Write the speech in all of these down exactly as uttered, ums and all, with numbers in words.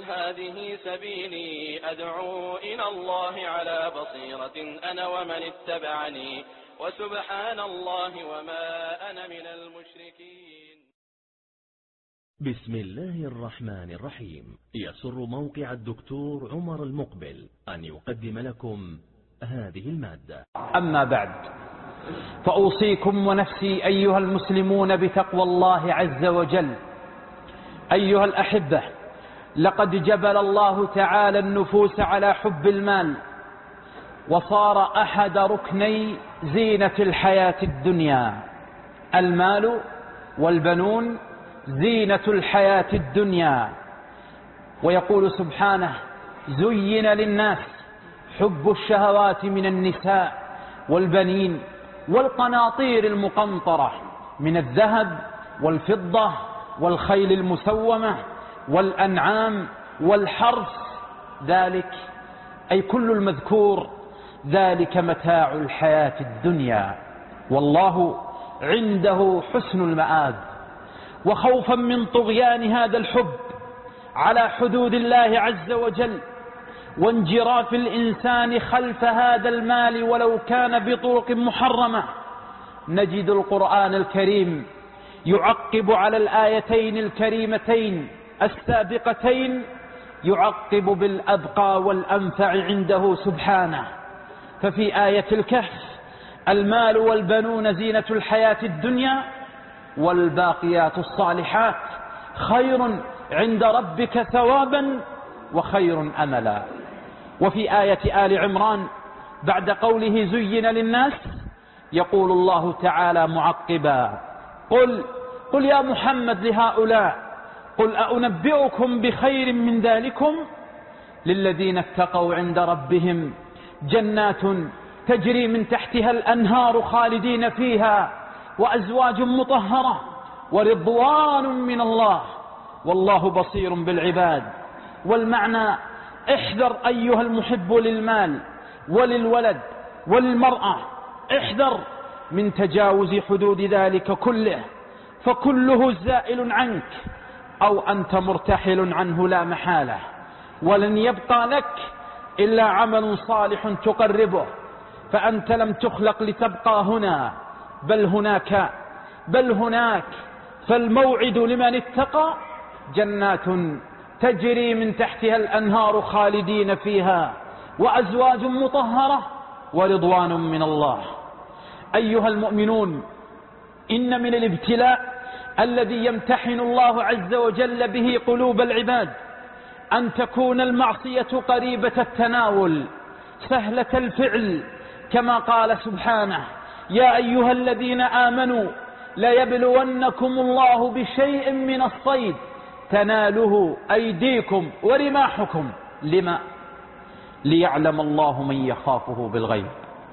هذه سبيلي أدعو إلى الله على بصيرة أنا ومن اتبعني وسبحان الله وما أنا من المشركين. بسم الله الرحمن الرحيم. يسر موقع الدكتور عمر المقبل أن يقدم لكم هذه المادة. أما بعد، فأوصيكم ونفسي أيها المسلمون بتقوى الله عز وجل. أيها الأحبة، لقد جبل الله تعالى النفوس على حب المال، وصار أحد ركني زينة الحياة الدنيا. المال والبنون زينة الحياة الدنيا. ويقول سبحانه: زين للناس حب الشهوات من النساء والبنين والقناطير المقنطرة من الذهب والفضة والخيل المسومة والأنعام والحرث، ذلك أي كل المذكور، ذلك متاع الحياة الدنيا، والله عنده حسن المآب. وخوفا من طغيان هذا الحب على حدود الله عز وجل وانجراف الإنسان خلف هذا المال ولو كان بطرق محرمة، نجد القرآن الكريم يعقب على الآيتين الكريمتين السابقتين، يعقب بالأبقى والأنفع عنده سبحانه. ففي آية الكهف: المال والبنون زينة الحياة الدنيا والباقيات الصالحات خير عند ربك ثوابا وخير أملا. وفي آية آل عمران بعد قوله زين للناس يقول الله تعالى معقبا: قل قل يا محمد لهؤلاء: قل أنبئكم بخير من ذلكم للذين اتقوا عند ربهم جنات تجري من تحتها الأنهار خالدين فيها وأزواج مطهرة ورضوان من الله والله بصير بالعباد. والمعنى: احذر أيها المحب للمال وللولد وللمرأة، احذر من تجاوز حدود ذلك كله، فكله زائل عنك أو أنت مرتحل عنه لا محالة، ولن يبقى لك إلا عمل صالح تقربه، فأنت لم تخلق لتبقى هنا بل هناك بل هناك فالموعد لمن اتقى جنات تجري من تحتها الأنهار خالدين فيها وأزواج مطهرة ورضوان من الله. أيها المؤمنون، إن من الابتلاء الذي يمتحن الله عز وجل به قلوب العباد أن تكون المعصية قريبة التناول سهلة الفعل، كما قال سبحانه: يا أيها الذين آمنوا ليبلونكم الله بشيء من الصيد تناله أيديكم ورماحكم. لما؟ ليعلم الله من يخافه بالغيب.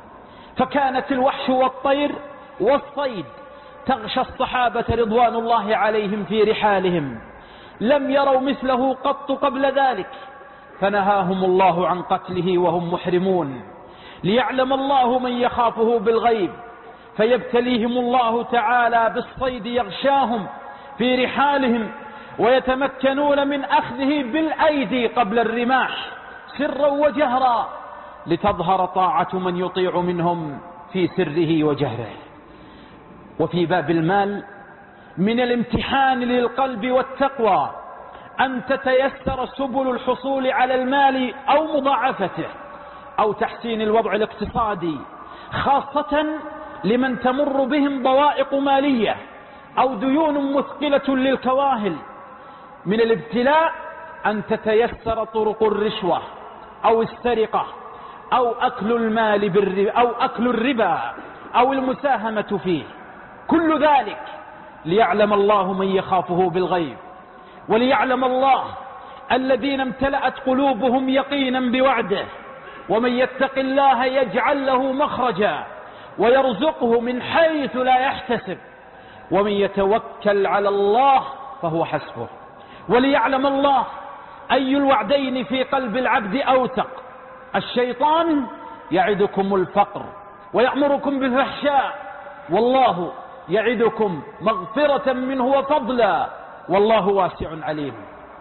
فكانت الوحش والطير والصيد تغشى الصحابة رضوان الله عليهم في رحالهم، لم يروا مثله قط قبل ذلك، فنهاهم الله عن قتله وهم محرمون، ليعلم الله من يخافه بالغيب، فيبتليهم الله تعالى بالصيد يغشاهم في رحالهم ويتمكنون من أخذه بالأيدي قبل الرماح سرا وجهرا، لتظهر طاعة من يطيع منهم في سره وجهره. وفي باب المال من الامتحان للقلب والتقوى أن تتيسر سبل الحصول على المال أو مضاعفته أو تحسين الوضع الاقتصادي، خاصة لمن تمر بهم ضوائق مالية أو ديون مثقلة للكواهل. من الابتلاء أن تتيسر طرق الرشوة أو السرقة أو أكل المال بالربا أو أكل الربا أو المساهمة فيه، كل ذلك ليعلم الله من يخافه بالغيب، وليعلم الله الذين امتلأت قلوبهم يقينا بوعده: ومن يتق الله يجعل له مخرجا ويرزقه من حيث لا يحتسب ومن يتوكل على الله فهو حسبه. وليعلم الله أي الوعدين في قلب العبد أوثق: الشيطان يعدكم الفقر ويأمركم بالفحشاء، والله يعدكم مغفرة منه وفضلا والله واسع عليم.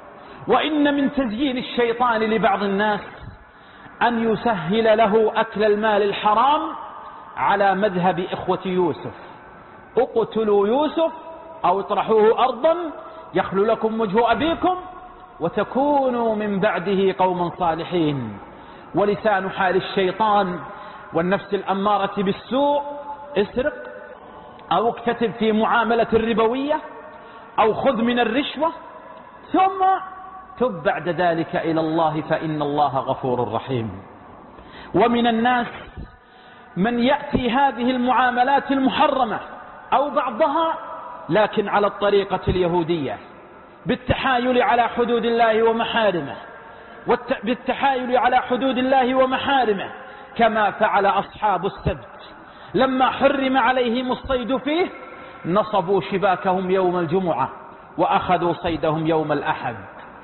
وإن من تزيين الشيطان لبعض الناس أن يسهل له أكل المال الحرام على مذهب إخوة يوسف: اقتلوا يوسف أو اطرحوه أرضا يخل لكم وجه أبيكم وتكونوا من بعده قوما صالحين. ولسان حال الشيطان والنفس الأمارة بالسوء: اسرق، أو اكتتب في معاملة الربوية، أو خذ من الرشوة، ثم تب بعد ذلك إلى الله فإن الله غفور رحيم. ومن الناس من يأتي هذه المعاملات المحرمة أو بعضها لكن على الطريقة اليهودية، بالتحايل على حدود الله ومحارمه، بالتحايل على حدود الله ومحارمه كما فعل أصحاب السبت لما حرم عليهم الصيد فيه، نصبوا شباكهم يوم الجمعة وأخذوا صيدهم يوم الأحد،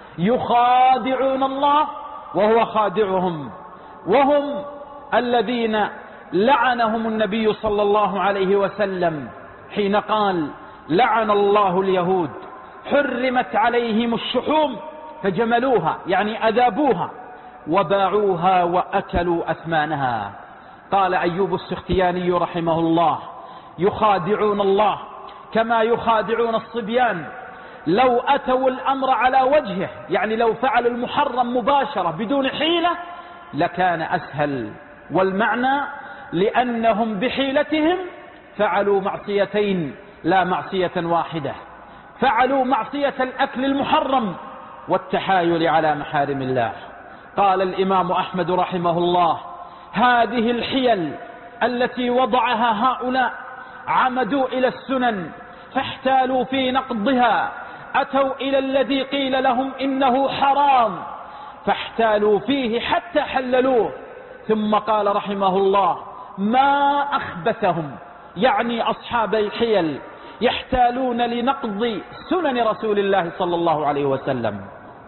يخادعون الله وهو خادعهم، وهم الذين لعنهم النبي صلى الله عليه وسلم حين قال: لعن الله اليهود حرمت عليهم الشحوم فجملوها، يعني أذابوها، وباعوها وأكلوا أثمانها. قال أيوب السختياني رحمه الله: يخادعون الله كما يخادعون الصبيان، لو أتوا الأمر على وجهه، يعني لو فعلوا المحرم مباشرة بدون حيلة لكان أسهل. والمعنى لأنهم بحيلتهم فعلوا معصيتين لا معصية واحدة، فعلوا معصية الأكل المحرم والتحايل على محارم الله. قال الإمام أحمد رحمه الله: هذه الحيل التي وضعها هؤلاء عمدوا إلى السنن فاحتالوا في نقضها، أتوا إلى الذي قيل لهم إنه حرام فاحتالوا فيه حتى حللوه. ثم قال رحمه الله: ما أخبثهم، يعني أصحاب الحيل يحتالون لنقض سنن رسول الله صلى الله عليه وسلم.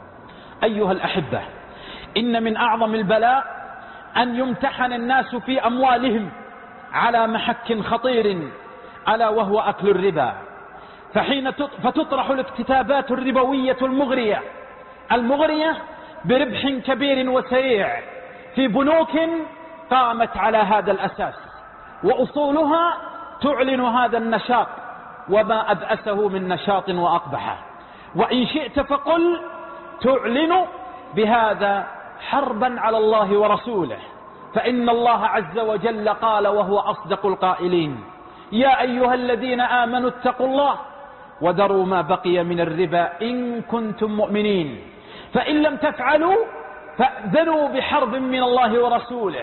أيها الأحبة، إن من أعظم البلاء أن يمتحن الناس في أموالهم على محك خطير، ألا وهو أكل الربا. فحين فتطرح الاكتتابات الربوية المغرية المغرية بربح كبير وسريع في بنوك قامت على هذا الأساس، وأصولها تعلن هذا النشاط وما أبأسه من نشاط وأقبحه، وإن شئت فقل تعلن بهذا حربا على الله ورسوله، فإن الله عز وجل قال وهو أصدق القائلين: يا أيها الذين آمنوا اتقوا الله وذروا ما بقي من الربا إن كنتم مؤمنين، فإن لم تفعلوا فأذنوا بحرب من الله ورسوله،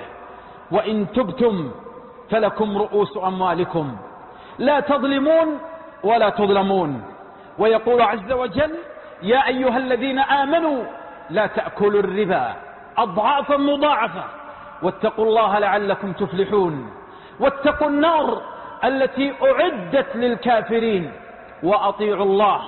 وإن تبتم فلكم رؤوس أموالكم لا تظلمون ولا تظلمون. ويقول عز وجل: يا أيها الذين آمنوا لا تأكلوا الربا أضعافا مضاعفة واتقوا الله لعلكم تفلحون، واتقوا النار التي أعدت للكافرين، وأطيعوا الله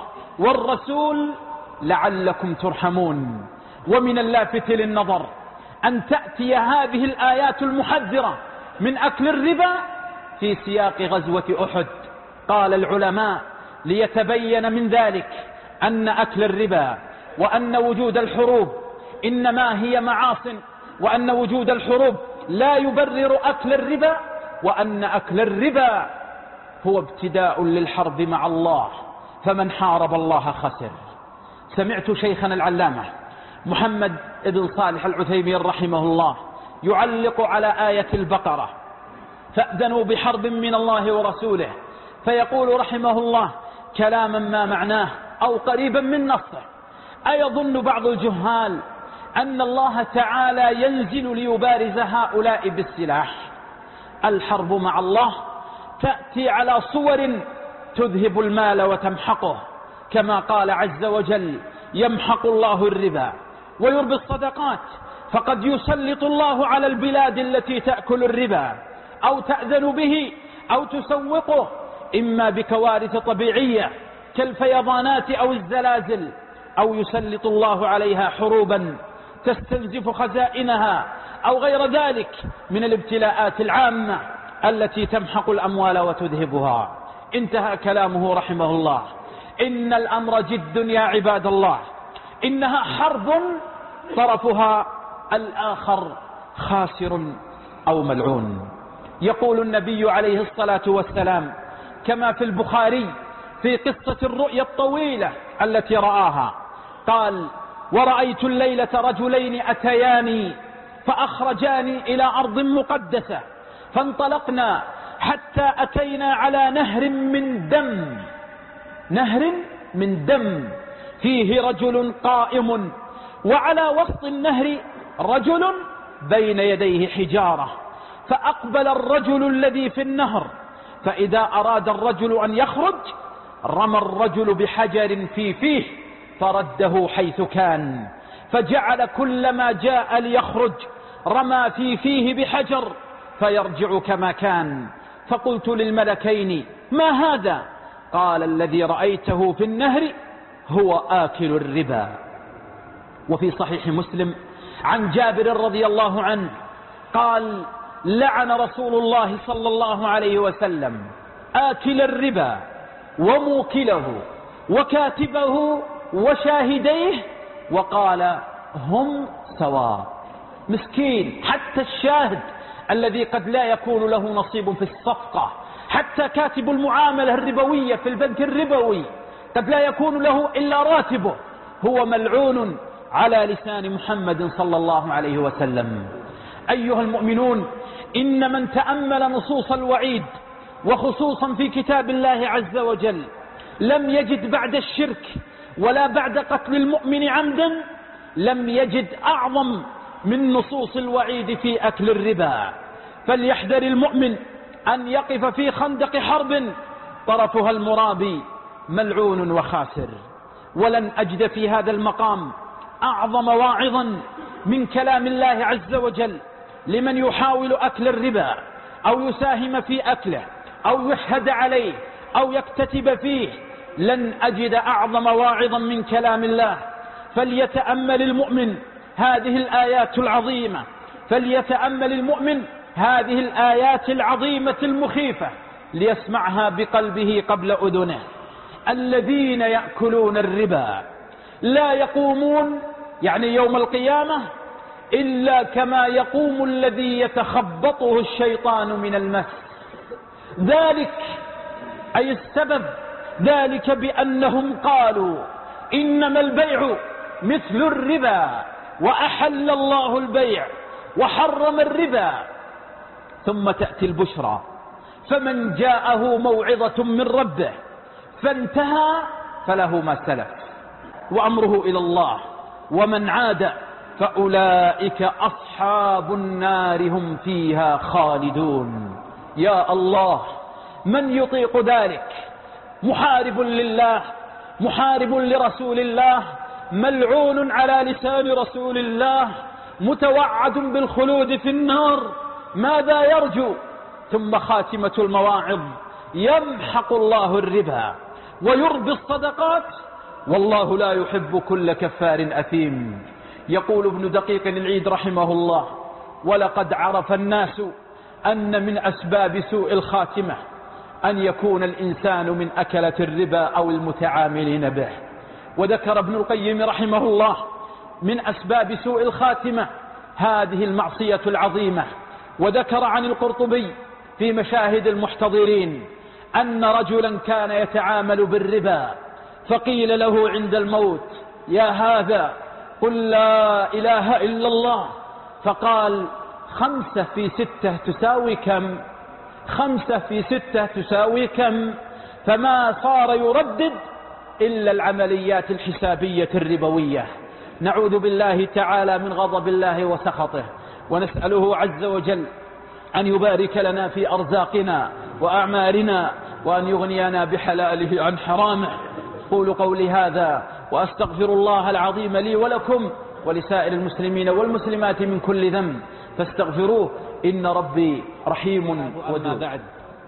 والرسول لعلكم ترحمون. ومن اللافت للنظر أن تأتي هذه الآيات المحذرة من أكل الربا في سياق غزوة أحد. قال العلماء: ليتبين من ذلك أن أكل الربا وأن وجود الحروب إنما هي معاصٍ، وأن وجود الحروب لا يبرر أكل الربا، وأن أكل الربا هو ابتداء للحرب مع الله، فمن حارب الله خسر. سمعت شيخنا العلامة محمد بن صالح العثيمين رحمه الله يعلق على آية البقرة: فأذنوا بحرب من الله ورسوله، فيقول رحمه الله كلاما ما معناه أو قريبا من نصه: أيظن بعض الجهال أن الله تعالى ينزل ليبارز هؤلاء بالسلاح؟ الحرب مع الله تأتي على صور تذهب المال وتمحقه، كما قال عز وجل: يمحق الله الربا ويربي الصدقات. فقد يسلط الله على البلاد التي تأكل الربا أو تأذن به أو تسوقه، إما بكوارث طبيعية كالفيضانات أو الزلازل، أو يسلط الله عليها حروبا تستنزف خزائنها، أو غير ذلك من الابتلاءات العامة التي تمحق الأموال وتذهبها. انتهى كلامه رحمه الله. إن الأمر جد يا عباد الله، إنها حرب طرفها الآخر خاسر أو ملعون. يقول النبي عليه الصلاة والسلام كما في البخاري في قصة الرؤيا الطويلة التي رآها، قال: ورأيت الليلة رجلين أتياني فأخرجاني إلى أرض مقدسة، فانطلقنا حتى أتينا على نهر من دم، نهر من دم فيه رجل قائم، وعلى وسط النهر رجل بين يديه حجارة، فأقبل الرجل الذي في النهر، فإذا أراد الرجل أن يخرج رمى الرجل بحجر في فيه فرده حيث كان، فجعل كلما جاء ليخرج رمى في فيه بحجر فيرجع كما كان. فقلت للملكين: ما هذا؟ قال: الذي رأيته في النهر هو آكل الربا. وفي صحيح مسلم عن جابر رضي الله عنه قال: لعن رسول الله صلى الله عليه وسلم آكل الربا وموكله وكاتبه وشاهديه، وقال: هم سواء. مسكين، حتى الشاهد الذي قد لا يكون له نصيب في الصفقة، حتى كاتب المعاملة الربوية في البنك الربوي قد لا يكون له إلا راتبه، هو ملعون على لسان محمد صلى الله عليه وسلم. أيها المؤمنون، إن من تأمل نصوص الوعيد وخصوصا في كتاب الله عز وجل لم يجد بعد الشرك ولا بعد قتل المؤمن عمدا لم يجد أعظم من نصوص الوعيد في أكل الربا. فليحذر المؤمن أن يقف في خندق حرب طرفها المرابي ملعون وخاسر. ولن أجد في هذا المقام أعظم واعظا من كلام الله عز وجل لمن يحاول أكل الربا أو يساهم في أكله أو يشهد عليه أو يكتتب فيه. لن أجد أعظم واعظا من كلام الله. فليتأمل المؤمن هذه الآيات العظيمة، فليتأمل المؤمن هذه الآيات العظيمة المخيفة ليسمعها بقلبه قبل أذنه. الذين يأكلون الربا لا يقومون، يعني يوم القيامة، إلا كما يقوم الذي يتخبطه الشيطان من المس. ذلك أي السبب ذلك بأنهم قالوا إنما البيع مثل الربا وأحل الله البيع وحرم الربا. ثم تأتي البشرى، فمن جاءه موعظة من ربه فانتهى فله ما سلف وأمره إلى الله، ومن عاد فأولئك أصحاب النار هم فيها خالدون. يا الله، من يطيق ذلك؟ محارب لله، محارب لرسول الله، ملعون على لسان رسول الله، متوعد بالخلود في النار، ماذا يرجو؟ ثم خاتمة المواعظ: يمحق الله الربا ويربي الصدقات والله لا يحب كل كفار أثيم. يقول ابن دقيق العيد رحمه الله: ولقد عرف الناس أن من أسباب سوء الخاتمة أن يكون الإنسان من أكلة الربا أو المتعاملين به. وذكر ابن القيم رحمه الله من أسباب سوء الخاتمة هذه المعصية العظيمة. وذكر عن القرطبي في مشاهد المحتضرين أن رجلا كان يتعامل بالربا، فقيل له عند الموت: يا هذا قل لا إله إلا الله. فقال: خمسة في ستة تساوي كم؟ خمسة في ستة تساوي كم؟ فما صار يردد إلا العمليات الحسابية الربوية. نعوذ بالله تعالى من غضب الله وسخطه، ونسأله عز وجل أن يبارك لنا في أرزاقنا وأعمالنا، وأن يغنينا بحلاله عن حرامه. قولوا قولي هذا وأستغفر الله العظيم لي ولكم ولسائر المسلمين والمسلمات من كل ذنب فاستغفروه إن ربي رحيم ودود.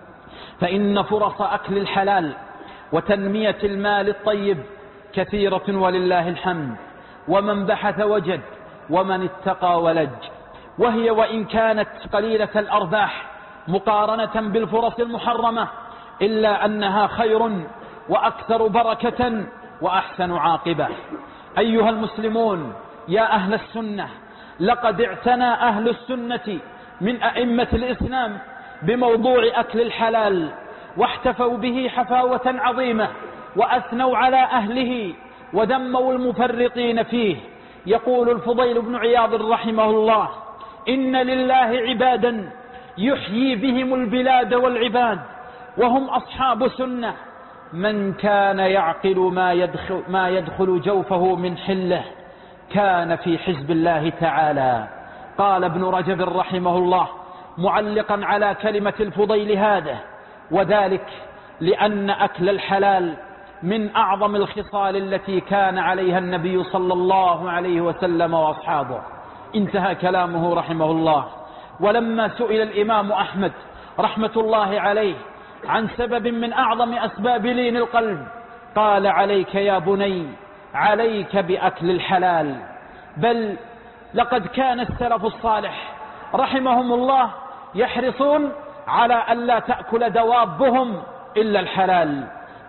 فإن فرص أكل الحلال وتنمية المال الطيب كثيرة ولله الحمد، ومن بحث وجد ومن اتقى ولج. وهي وإن كانت قليلة الأرباح مقارنة بالفرص المحرمة إلا أنها خير وأكثر بركة وأحسن عاقبة. أيها المسلمون يا أهل السنة، لقد اعتنى أهل السنة من أئمة الإسلام بموضوع أكل الحلال، واحتفوا به حفاوة عظيمة، وأثنوا على أهله ودموا المفرطين فيه. يقول الفضيل بن عياض رحمه الله: إن لله عبادا يحيي بهم البلاد والعباد، وهم أصحاب سنة، من كان يعقل ما يدخل, ما يدخل جوفه من حله كان في حزب الله تعالى. قال ابن رجب رحمه الله معلقا على كلمة الفضيل هذا: وذلك لأن أكل الحلال من أعظم الخصال التي كان عليها النبي صلى الله عليه وسلم وأصحابه. انتهى كلامه رحمه الله. ولما سئل الإمام أحمد رحمة الله عليه عن سبب من أعظم أسباب لين القلب، قال: عليك يا بني، عليك بأكل الحلال. بل لقد كان السلف الصالح رحمهم الله يحرصون على أن لا تأكل دوابهم إلا الحلال،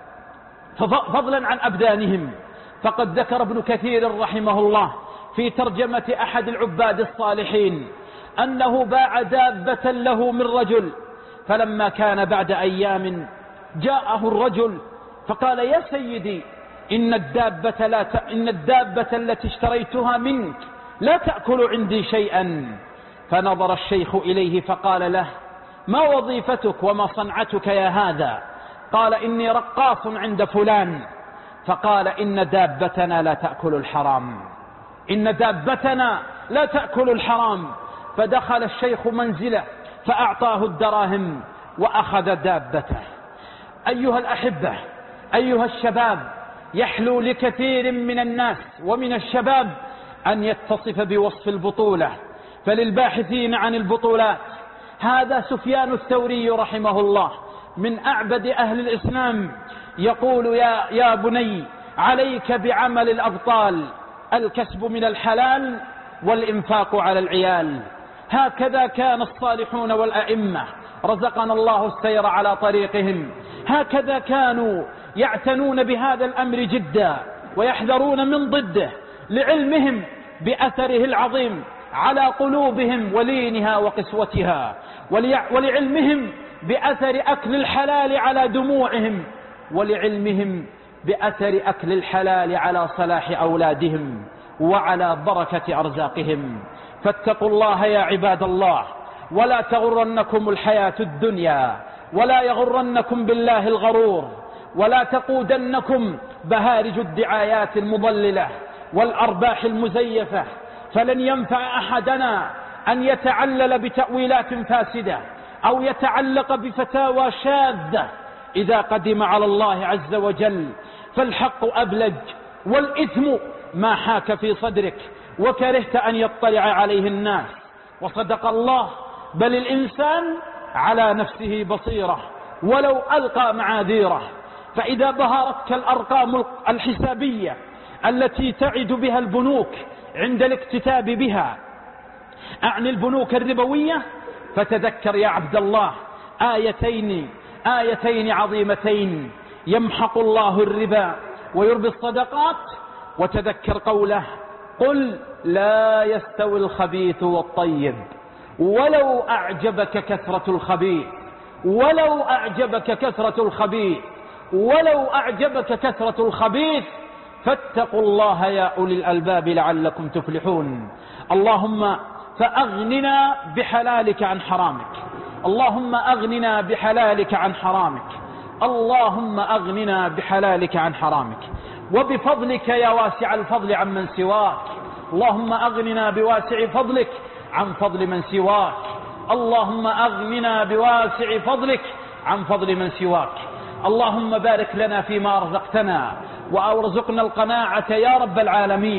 فضلا عن أبدانهم. فقد ذكر ابن كثير رحمه الله في ترجمة أحد العباد الصالحين أنه باع دابة له من رجل، فلما كان بعد أيام جاءه الرجل فقال: يا سيدي، إن الدابة, لا ت... إن الدابة التي اشتريتها منك لا تأكل عندي شيئا. فنظر الشيخ إليه فقال له: ما وظيفتك وما صنعتك يا هذا؟ قال: إني رقاص عند فلان. فقال: إن دابتنا لا تأكل الحرام، إن دابتنا لا تأكل الحرام. فدخل الشيخ منزله فأعطاه الدراهم وأخذ دابته. أيها الأحبة، أيها الشباب، يحلو لكثير من الناس ومن الشباب أن يتصف بوصف البطولة، فللباحثين عن البطولات هذا سفيان الثوري رحمه الله من أعبد أهل الإسلام يقول: يا, يا بني، عليك بعمل الأبطال، الكسب من الحلال والإنفاق على العيال. هكذا كان الصالحون والأئمة، رزقنا الله السير على طريقهم، هكذا كانوا يعتنون بهذا الأمر جدا ويحذرون من ضده، لعلمهم بأثره العظيم على قلوبهم ولينها وقسوتها، ولعلمهم بأثر أكل الحلال على دموعهم، ولعلمهم بأثر أكل الحلال على صلاح أولادهم وعلى بركة أرزاقهم. فاتقوا الله يا عباد الله، ولا تغرنكم الحياة الدنيا، ولا يغرنكم بالله الغرور، ولا تقودنكم بهارج الدعايات المضللة والأرباح المزيفة. فلن ينفع أحدنا أن يتعلل بتأويلات فاسدة أو يتعلق بفتاوى شاذة إذا قدم على الله عز وجل، فالحق أبلج، والإثم ما حاك في صدرك وكرهت أن يطلع عليه الناس. وصدق الله: بل الإنسان على نفسه بصيرة ولو ألقى معاذيره. فإذا ظهرتك الأرقام الحسابية التي تعد بها البنوك عند الاكتتاب بها، أعني البنوك الربوية، فتذكر يا عبد الله آيتين آيتين عظيمتين: يمحق الله الربا ويربي الصدقات. وتذكر قوله: قل لا يستوي الخبيث والطيب ولو أعجبك كثرة الخبيث، ولو أعجبك كثرة الخبيث، ولو أعجبك كثرة الخبيث، فاتقوا الله يا أولي الألباب لعلكم تفلحون. اللهم فأغننا بحلالك عن حرامك، اللهم أغننا بحلالك عن حرامك، اللهم أغننا بحلالك عن حرامك، وبفضلك يا واسع الفضل عن من سواك. اللهم أغننا بواسع فضلك عن فضل من سواك، اللهم أغننا بواسع فضلك عن فضل من سواك. اللهم بارك لنا فيما رزقتنا وأرزقنا القناعة يا رب العالمين.